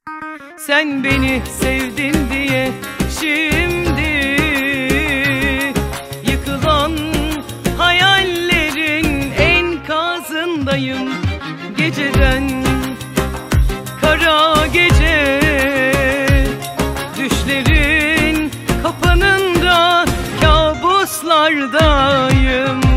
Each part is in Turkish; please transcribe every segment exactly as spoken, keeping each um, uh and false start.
Sen beni sevdin diye şimdi yıkılan hayallerin enkazındayım. Geceden kara gece, düşlerin kapanında kabuslardayım.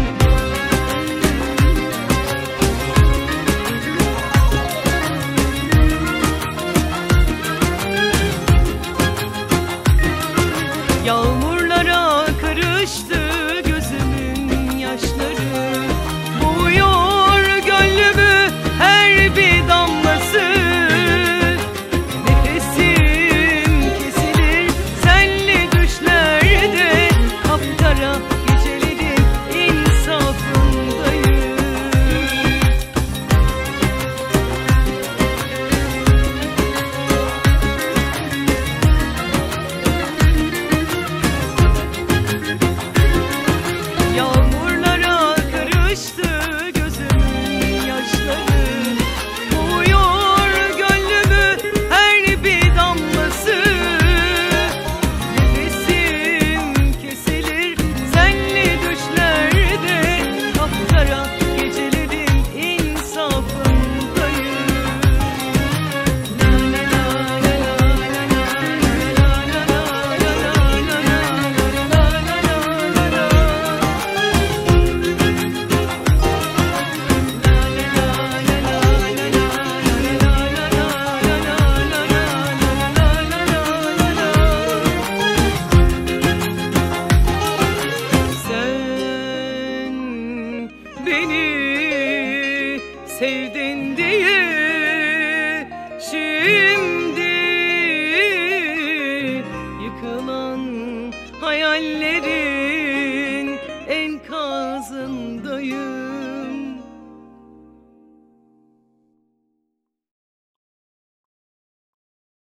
Yağmurlara karıştı gözümün yaşları, boğuyor gönlümü her bir damlası. Nefesim kesilir senli düşlerde, kapkara gecelerin insafındayım. Yağmurlara karıştı gözümün yaşları, boğuyor gönlümü her bir damlası. Nefesim kesilir senli düşlerde, kapkara gecelerin insafındayım. Sen beni sevdin diye şimdi yıkılan hayallerim